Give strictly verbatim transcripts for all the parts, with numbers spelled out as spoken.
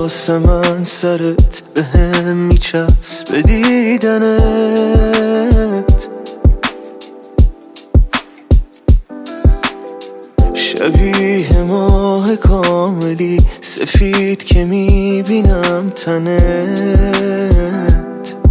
واسه من سرت به هم میچسبه دیدنت. شبیه ماه کاملی سفید که میبینم تنت.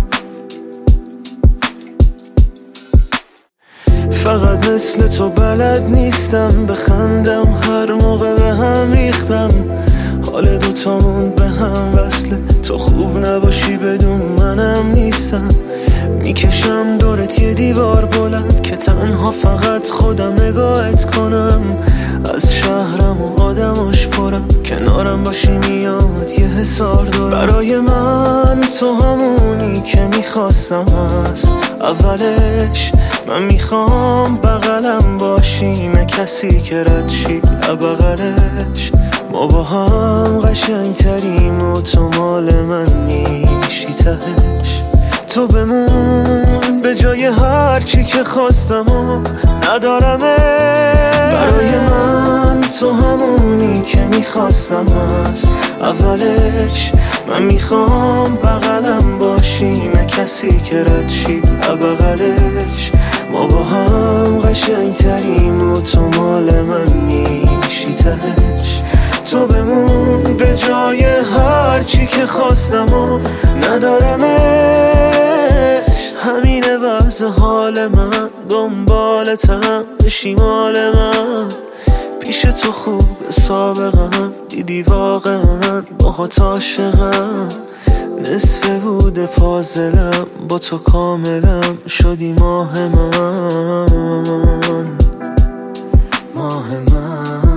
فقط مثل تو بلد نیستم بخندم، هر موقع به هم ریختم حال دوتامون به هم وصله. تو خوب نباشی بدون منم نیستم، میکشم دورت یه دیوار بلند که تنها فقط خودم نگاهت کنم. از شهرم و آدماش پرم، کنارم باشی میاد یه حسار دارم. برای من تو همونی که میخواستم از اولش، من میخوام بغلم باشی نه کسی که رد شی بغلش. ما با هم قشنگ تریم و تو مال من میشی تهش. تو بمون به جای هر چی که خواستم و ندارمه. برای من تو همونی که میخواستم از اولش، من میخوام بغلم باشی نه کسی که رد شی بغلش. ما با هم قشنگ تریم و تو مال من میشی تهش. تو بمون به جای هر چی که خواستم و ندارمش. همینه وضع حال من، دنبالتم بشی مال من. پیش تو خوب سابقم، دیدی واقعا باهات عاشقم. نصف بود پازلم با تو کاملم، شدی ماه من، ماه من.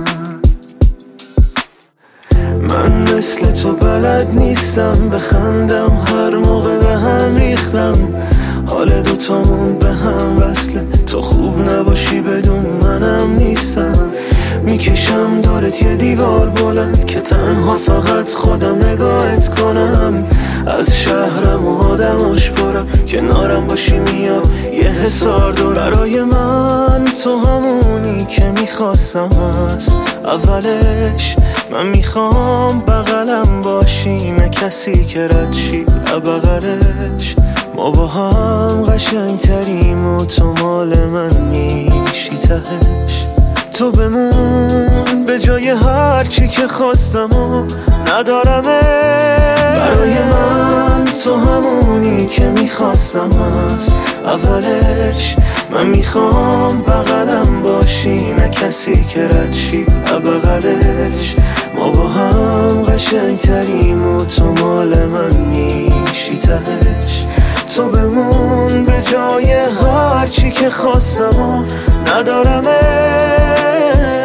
من مثل تو بلد نیستم بخندم، هر موقع به هم ریختم حال دوتامون به هم وصله. تو خوب نباشی بدون منم نیستم، میکشم دورت یه دیوار بلند که تنها فقط خودم نگاهت کنم. از شهرم و آدماش پرم، کنارم باشی میاد یه حسار دور. برای من تو همونی که میخواستم از اولش، من میخوام بغلم باشی نه کسی که رد شی بغلش. ما با هم قشنگ تریم و تو مال من میشی تهش. تو بمون به جای هر چی که خواستم و ندارمه. برای من تو همونی که میخواستم از اولش، من میخوام بغلم باشی نه کسی که رد شی بغلش. ما با هم قشنگ تریم و تو مال من میشی تهش. تو بمون به جای هر چی که خواستم و ندارمه.